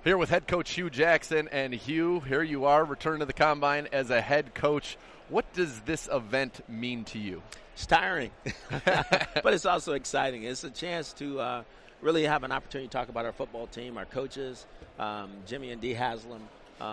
Here with head coach Hue Jackson. And Hue, here you are, returning to the Combine as a head coach. What does this event mean to you? It's tiring, but it's also exciting. It's a chance to really have an opportunity to talk about our football team, our coaches, Jimmy and Dee Haslam,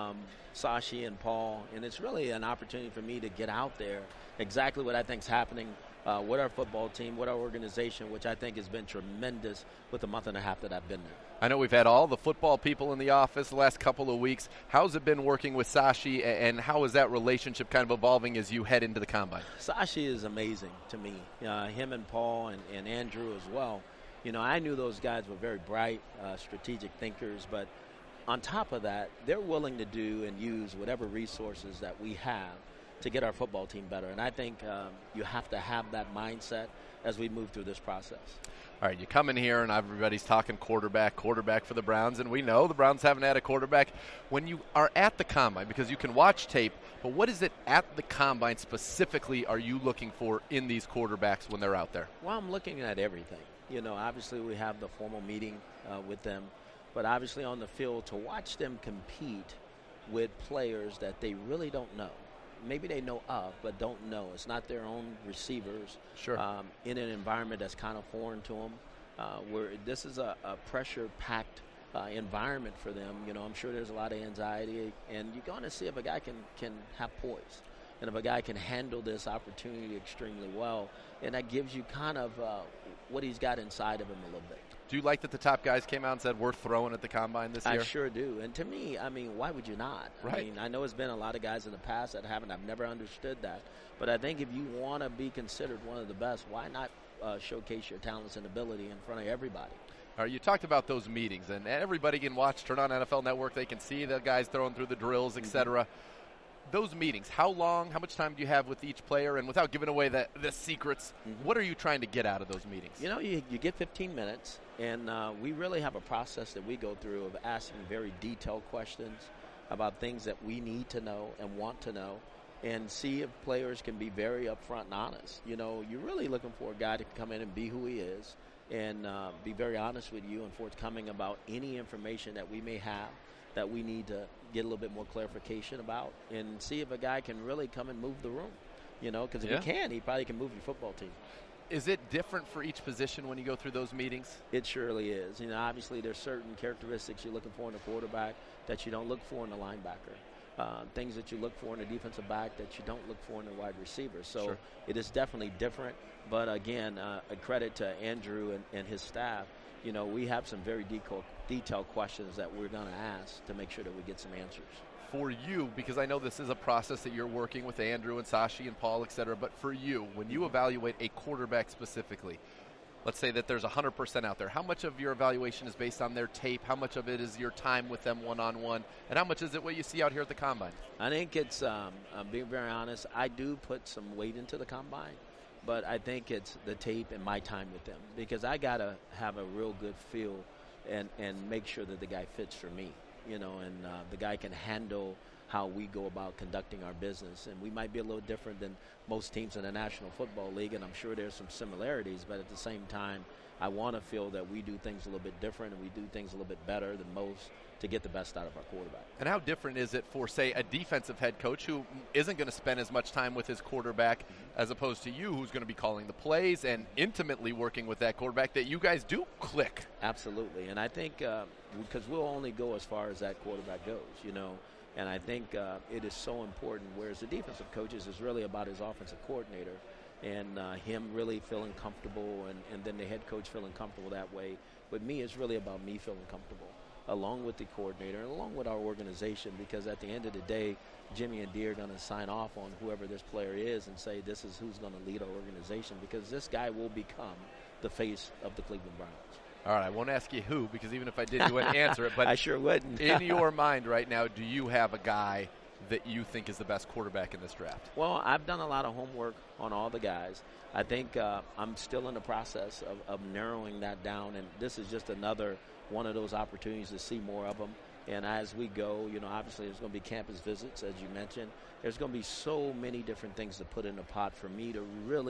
Sashi and Paul, and it's really an opportunity for me to get out there, exactly what I think is happening with our football team, with our organization, which I think has been tremendous with the month and a half that I've been there. I know we've had all the football people in the office the last couple of weeks. How's it been working with Sashi, and how is that relationship kind of evolving as you head into the Combine? Sashi is amazing to me. Him and Paul and Andrew as well. You know, I knew those guys were very bright, strategic thinkers, but on top of that, they're willing to do and use whatever resources that we have to get our football team better. And I think you have to have that mindset as we move through this process. All right, you come in here and everybody's talking quarterback for the Browns, and we know the Browns haven't had a quarterback. When you are at the Combine, because you can watch tape, but what is it at the Combine specifically are you looking for in these quarterbacks when they're out there? Well, I'm looking at everything. You know, obviously we have the formal meeting with them, but obviously on the field to watch them compete with players that they really don't know. Maybe they know of, but don't know. It's not their own receivers. Sure. In an environment that's kind of foreign to them, where this is a pressure-packed environment for them. You know, I'm sure there's a lot of anxiety, and you're going to see if a guy can have poise, and if a guy can handle this opportunity extremely well, and that gives you kind of what he's got inside of him a little bit. Do you like that the top guys came out and said we're throwing at the Combine this year? I sure do. And to me, I mean, why would you not? Right. I mean, I know it's been a lot of guys in the past that haven't. I've never understood that. But I think if you want to be considered one of the best, why not showcase your talents and ability in front of everybody? All right, you talked about those meetings, and everybody can watch, turn on NFL Network. They can see the guys throwing through the drills, et cetera. Those meetings, how long, how much time do you have with each player? And without giving away the secrets, what are you trying to get out of those meetings? You know, you get 15 minutes, and we really have a process that we go through of asking very detailed questions about things that we need to know and want to know, and see if players can be very upfront and honest. You know, you're really looking for a guy to come in and be who he is and be very honest with you and forthcoming about any information that we may have that we need to get a little bit more clarification about, and see if a guy can really come and move the room. You know, because if he can, he probably can move your football team. Is it different for each position when you go through those meetings? It surely is. You know, obviously there's certain characteristics you're looking for in a quarterback that you don't look for in a linebacker. Things that you look for in a defensive back that you don't look for in a wide receiver. So It is definitely different. But again, a credit to Andrew and his staff. You know, we have some very detailed questions that we're going to ask to make sure that we get some answers. For you, because I know this is a process that you're working with Andrew and Sashi and Paul, et cetera, but for you, when you evaluate a quarterback specifically, let's say that there's 100% out there, how much of your evaluation is based on their tape? How much of it is your time with them one-on-one? And how much is it what you see out here at the Combine? I think it's, being very honest, I do put some weight into the Combine. But I think it's the tape and my time with them, because I got to have a real good feel and make sure that the guy fits for me, you know, and the guy can handle how we go about conducting our business. And we might be a little different than most teams in the National Football League, and I'm sure there's some similarities, but at the same time, I want to feel that we do things a little bit different and we do things a little bit better than most to get the best out of our quarterback. And how different is it for, say, a defensive head coach who isn't going to spend as much time with his quarterback as opposed to you, who's going to be calling the plays and intimately working with that quarterback, that you guys do click? Absolutely. And I think because we'll only go as far as that quarterback goes, you know, and I think it is so important, whereas the defensive coaches is really about his offensive coordinator and him really feeling comfortable and then the head coach feeling comfortable that way. With me, it's really about me feeling comfortable, along with the coordinator and along with our organization, because at the end of the day, Jimmy and Dee are going to sign off on whoever this player is and say this is who's going to lead our organization, because this guy will become the face of the Cleveland Browns. All right, I won't ask you who, because even if I did, you wouldn't answer it. But I sure wouldn't. In your mind right now, do you have a guy that you think is the best quarterback in this draft? Well, I've done a lot of homework on all the guys. I think I'm still in the process of narrowing that down, and this is just another one of those opportunities to see more of them. And as we go, you know, obviously there's going to be campus visits, as you mentioned. There's going to be so many different things to put in the pot for me to really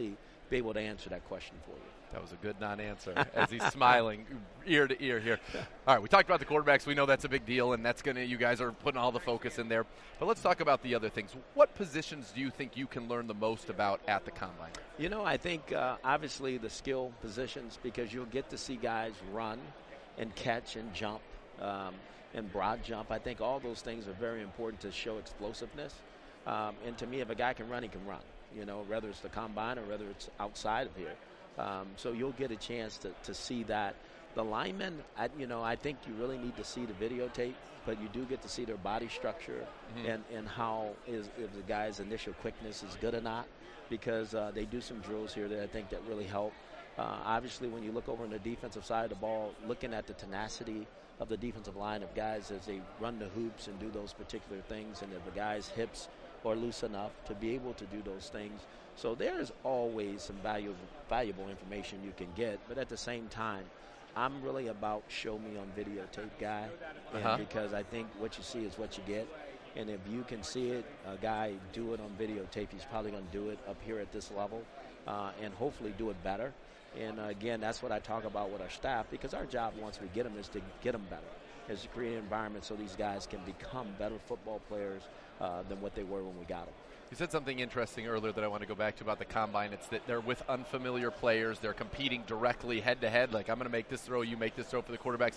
be able to answer that question for you. That was a good non-answer as he's smiling ear to ear here. All right, we talked about the quarterbacks. We know that's a big deal, and that's you guys are putting all the focus in there. But let's talk about the other things. What positions do you think you can learn the most about at the Combine? You know, I think obviously the skill positions, because you'll get to see guys run and catch and jump and broad jump. I think all those things are very important to show explosiveness. And to me, if a guy can run, he can run, you know, whether it's the Combine or whether it's outside of here. So you'll get a chance to see that. The linemen, I think you really need to see the videotape, but you do get to see their body structure and how if the guy's initial quickness is good or not, because they do some drills here that I think that really help. Obviously, when you look over on the defensive side of the ball, looking at the tenacity of the defensive line of guys as they run the hoops and do those particular things, and if the guy's hips are loose enough to be able to do those things. So there's always some valuable information you can get, but at the same time, I'm really about show me on videotape guy, and because I think what you see is what you get. And if you can see it, a guy do it on videotape, he's probably going to do it up here at this level and hopefully do it better. And, again, that's what I talk about with our staff, because our job once we get them is to get them better, is to create an environment so these guys can become better football players than what they were when we got them. You said something interesting earlier that I want to go back to about the Combine. It's that they're with unfamiliar players. They're competing directly head-to-head. Like, I'm going to make this throw, you make this throw for the quarterbacks.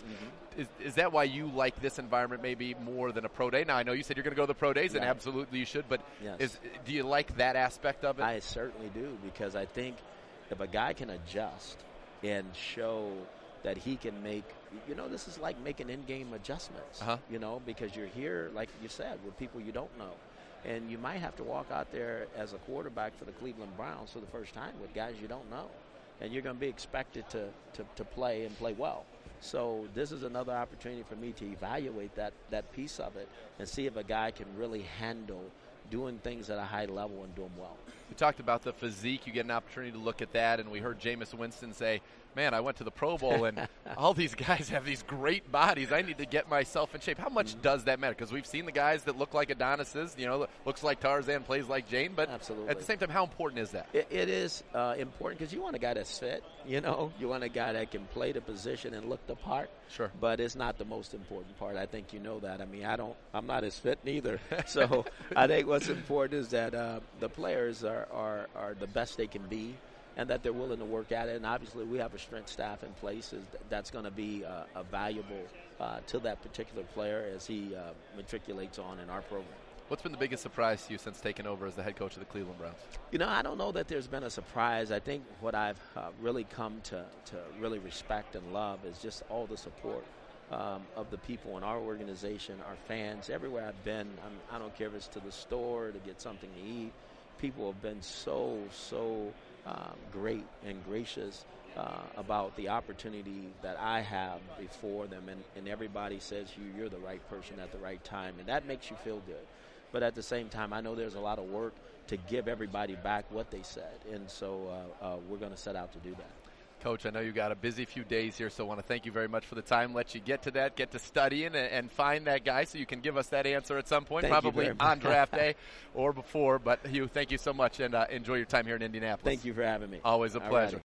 Is that why you like this environment maybe more than a pro day? Now, I know you said you're going to go to the pro days, and absolutely you should, but do you like that aspect of it? I certainly do, because I think if a guy can adjust and show that he can make, this is like making in-game adjustments, because you're here, like you said, with people you don't know. And you might have to walk out there as a quarterback for the Cleveland Browns for the first time with guys you don't know. And you're going to be expected to play and play well. So this is another opportunity for me to evaluate that piece of it and see if a guy can really handle doing things at a high level and do them well. We talked about the physique. You get an opportunity to look at that, and we heard Jameis Winston say, man, I went to the Pro Bowl, and all these guys have these great bodies. I need to get myself in shape. How much does that matter? Because we've seen the guys that look like Adonises, looks like Tarzan, plays like Jane, but absolutely. At the same time, how important is that? It is important because you want a guy that's fit, you want a guy that can play the position and look the part. Sure. But it's not the most important part. I think you know that. I mean, I'm not as fit neither. So I think what's important is that the players are the best they can be, and that they're willing to work at it. And obviously we have a strength staff in place that's going to be a valuable to that particular player as he matriculates on in our program. What's been the biggest surprise to you since taking over as the head coach of the Cleveland Browns? I don't know that there's been a surprise. I think what I've really come to really respect and love is just all the support of the people in our organization, our fans. Everywhere I've been, I don't care if it's to the store to get something to eat, people have been so great and gracious about the opportunity that I have before them, and everybody says you're the right person at the right time, and that makes you feel good. But at the same time, I know there's a lot of work to give everybody back what they said, and so we're going to set out to do that. Coach, I know you got a busy few days here, so I want to thank you very much for the time. Let you get to that, get to studying, and find that guy so you can give us that answer at some point, probably on draft day or before. But Hugh, thank you so much, and enjoy your time here in Indianapolis. Thank you for having me. Always a pleasure.